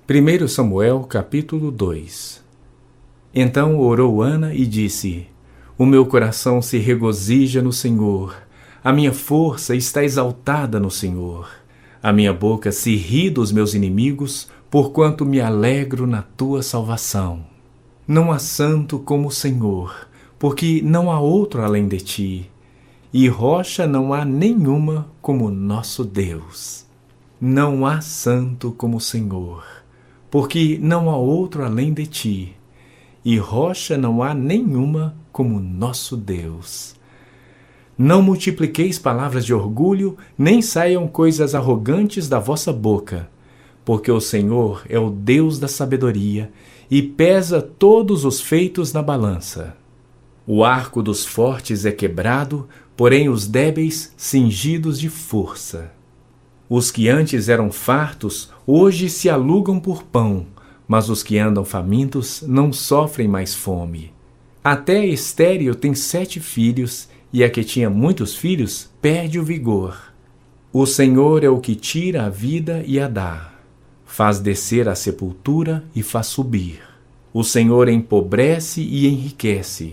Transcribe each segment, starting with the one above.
1 Samuel, capítulo 2. Então orou Ana e disse: O meu coração se regozija no Senhor, a minha força está exaltada no Senhor. A minha boca se ri dos meus inimigos, porquanto me alegro na tua salvação. Não há santo como o Senhor, porque não há outro além de ti, e rocha não há nenhuma como nosso Deus. Não há santo como o Senhor, porque não há outro além de ti, e rocha não há nenhuma como nosso Deus. Não multipliqueis palavras de orgulho, nem saiam coisas arrogantes da vossa boca, porque o Senhor é o Deus da sabedoria, e pesa todos os feitos na balança. O arco dos fortes é quebrado, porém os débeis cingidos de força. Os que antes eram fartos, hoje se alugam por pão, mas os que andam famintos não sofrem mais fome. Até a estéril tem 7 filhos, e a que tinha muitos filhos perde o vigor. O Senhor é o que tira a vida e a dá, faz descer a sepultura e faz subir. O Senhor empobrece e enriquece,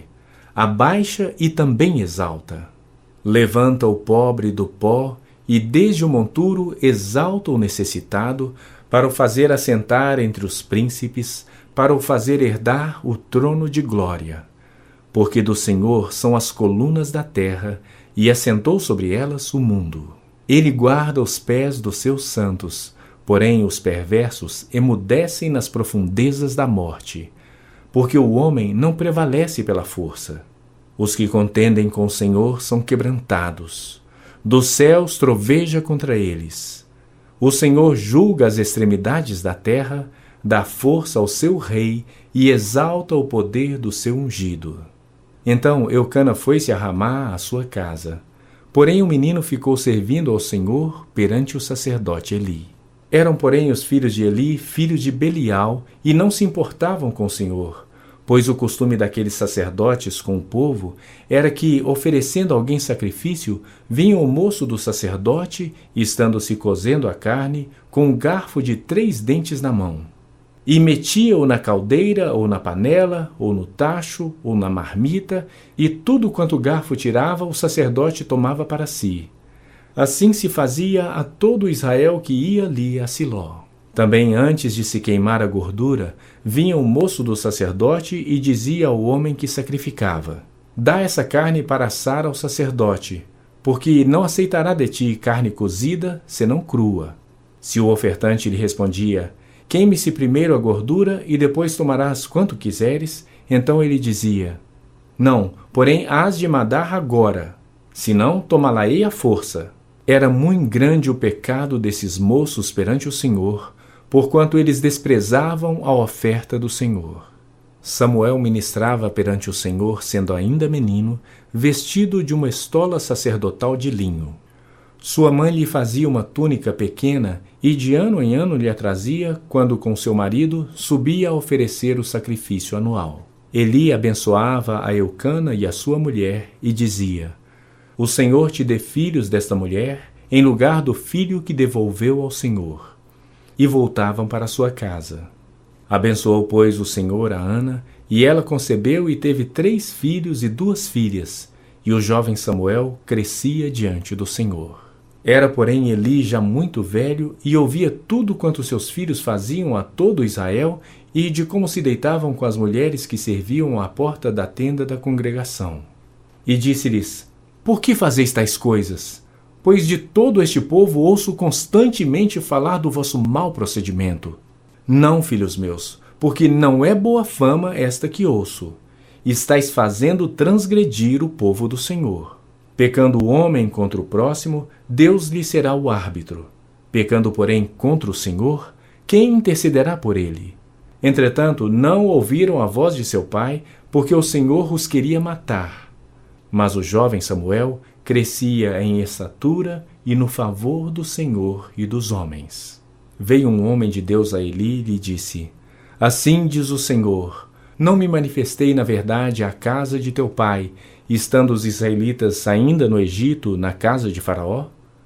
abaixa e também exalta. Levanta o pobre do pó, e desde o monturo exalta o necessitado, para o fazer assentar entre os príncipes, para o fazer herdar o trono de glória. Porque do Senhor são as colunas da terra, e assentou sobre elas o mundo. Ele guarda os pés dos seus santos, porém os perversos emudecem nas profundezas da morte, porque o homem não prevalece pela força. Os que contendem com o Senhor são quebrantados. Dos céus troveja contra eles. O Senhor julga as extremidades da terra, dá força ao seu rei e exalta o poder do seu ungido. Então Eucana foi-se a Ramá, à sua casa. Porém o menino ficou servindo ao Senhor perante o sacerdote Eli. Eram, porém, os filhos de Eli filhos de Belial, e não se importavam com o Senhor, pois o costume daqueles sacerdotes com o povo era que, oferecendo alguém sacrifício, vinha o moço do sacerdote, estando-se cozendo a carne, com um garfo de 3 dentes na mão, e metia-o na caldeira, ou na panela, ou no tacho, ou na marmita, e tudo quanto o garfo tirava, o sacerdote tomava para si. Assim se fazia a todo Israel que ia ali a Siló. Também antes de se queimar a gordura, vinha o moço do sacerdote e dizia ao homem que sacrificava: Dá essa carne para assar ao sacerdote, porque não aceitará de ti carne cozida, senão crua. Se o ofertante lhe respondia: Queime-se primeiro a gordura e depois tomarás quanto quiseres, então ele dizia: Não, porém hás de mandar agora, senão tomá-la-ei à força. Era muito grande o pecado desses moços perante o Senhor, porquanto eles desprezavam a oferta do Senhor. Samuel ministrava perante o Senhor, sendo ainda menino, vestido de uma estola sacerdotal de linho. Sua mãe lhe fazia uma túnica pequena e de ano em ano lhe a trazia, quando com seu marido subia a oferecer o sacrifício anual. Eli abençoava a Eucana e a sua mulher e dizia: O Senhor te dê filhos desta mulher, em lugar do filho que devolveu ao Senhor. E voltavam para sua casa. Abençoou, pois, o Senhor a Ana, e ela concebeu e teve 3 filhos e 2 filhas, e o jovem Samuel crescia diante do Senhor. Era, porém, Eli já muito velho, e ouvia tudo quanto seus filhos faziam a todo Israel, e de como se deitavam com as mulheres que serviam à porta da tenda da congregação. E disse-lhes: Por que fazeis tais coisas? Pois de todo este povo ouço constantemente falar do vosso mau procedimento. Não, filhos meus, porque não é boa fama esta que ouço. Estais fazendo transgredir o povo do Senhor. Pecando o homem contra o próximo, Deus lhe será o árbitro. Pecando, porém, contra o Senhor, quem intercederá por ele? Entretanto, não ouviram a voz de seu pai, porque o Senhor os queria matar. Mas o jovem Samuel crescia em estatura e no favor do Senhor e dos homens. Veio um homem de Deus a Eli e lhe disse: Assim diz o Senhor: Não me manifestei na verdade à casa de teu pai, estando os israelitas ainda no Egito, na casa de Faraó?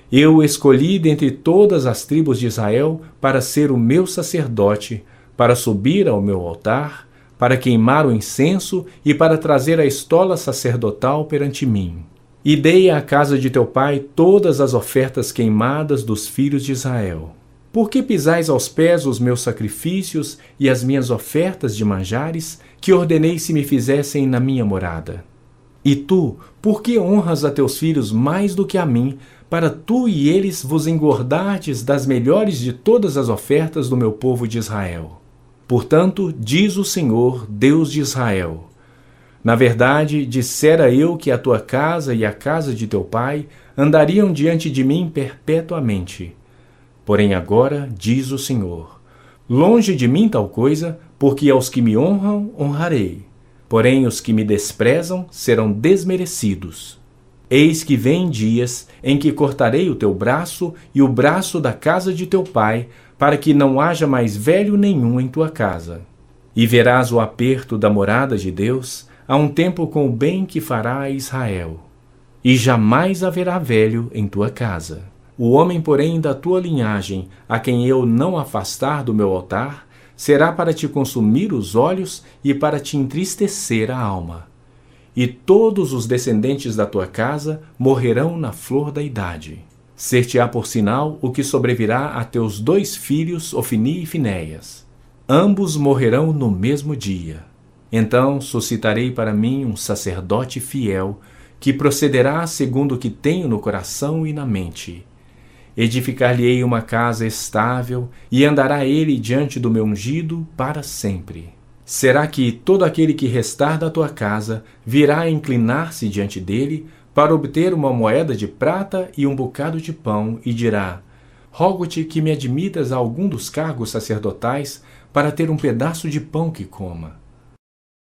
Eu o escolhi dentre todas as tribos de Israel para ser o meu sacerdote, para subir ao meu altar, para queimar o incenso e para trazer a estola sacerdotal perante mim. E dei à casa de teu pai todas as ofertas queimadas dos filhos de Israel. Por que pisais aos pés os meus sacrifícios e as minhas ofertas de manjares, que ordenei se me fizessem na minha morada? E tu, por que honras a teus filhos mais do que a mim, para tu e eles vos engordardes das melhores de todas as ofertas do meu povo de Israel? Portanto, diz o Senhor, Deus de Israel: na verdade, dissera eu que a tua casa e a casa de teu pai andariam diante de mim perpetuamente. Porém agora, diz o Senhor, longe de mim tal coisa, porque aos que me honram, honrarei. Porém os que me desprezam serão desmerecidos. Eis que vêm dias em que cortarei o teu braço e o braço da casa de teu pai, para que não haja mais velho nenhum em tua casa. E verás o aperto da morada de Deus, a um tempo com o bem que fará a Israel. E jamais haverá velho em tua casa. O homem, porém, da tua linhagem, a quem eu não afastar do meu altar, será para te consumir os olhos e para te entristecer a alma. E todos os descendentes da tua casa morrerão na flor da idade. Ser-te-á por sinal o que sobrevirá a teus 2 filhos, Ofni e Finéias. Ambos morrerão no mesmo dia. Então suscitarei para mim um sacerdote fiel, que procederá segundo o que tenho no coração e na mente. Edificar-lhe-ei uma casa estável, e andará ele diante do meu ungido para sempre. Será que todo aquele que restar da tua casa virá a inclinar-se diante dele, para obter uma moeda de prata e um bocado de pão, e dirá: rogo-te que me admitas a algum dos cargos sacerdotais, para ter um pedaço de pão que coma.